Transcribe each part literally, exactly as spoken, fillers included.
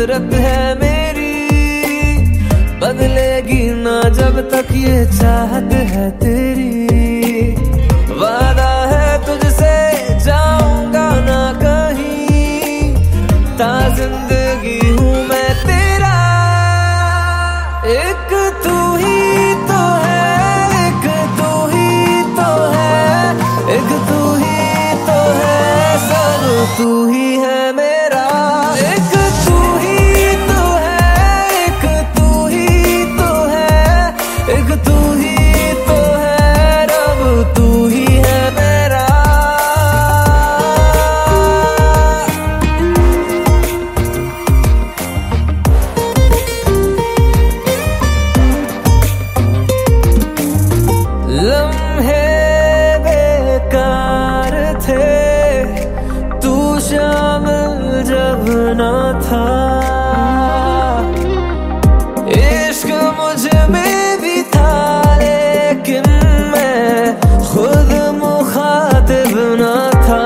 फितरत है मेरी, बदलेगी ना जब तक ये चाहत है तेरी। वादा है तुझसे जाऊंगा ना कहीं, ता जिंदगी हूँ मैं तेरा। एक तू ही तो है, एक तू ही तो है, एक तू ही तो है, सब तू ही है मेरा। एक तू ही तो है, एक तू ही तो है, एक तू ही तो है, रब तू ही है मेरा। लम्हे बेकार थे तू शामिल जब ना था, इश्क मुझ में भी था लेकिन मैं खुद मुखातिब ना था।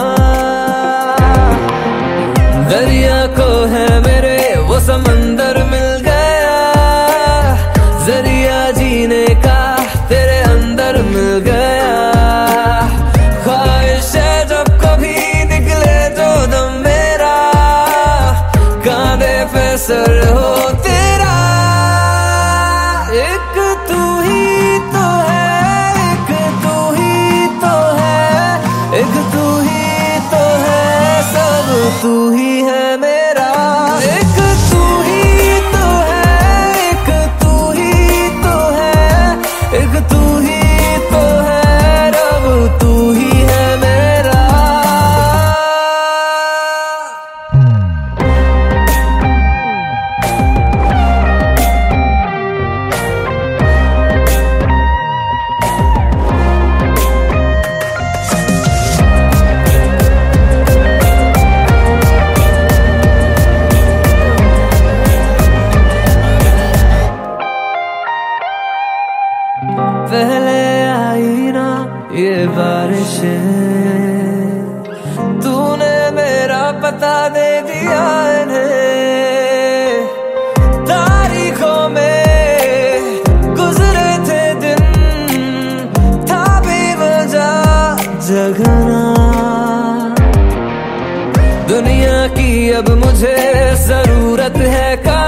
दरिया को है मेरे वो समंदर मिल गया, जरिया जीने का तेरे अंदर मिल गया। ख्वाहिश है जब कभी निकले जो दम मेरा, कांधे पे सर हो तेरा। एक तू ही तो है, एक तू ही तो है, एक तू ही तो है, सब तू ही है मेरा। एक तू ही तो है, एक तू ही तो है, एक तू ही तो है, रब तू ही है मेरा। पहले आई ना ये बारिशें, तूने मेरा पता दे दिया इन्हें। तारीखों में गुजरे थे दिन, था बेवजह जगना। दुनिया की अब मुझे जरूरत है का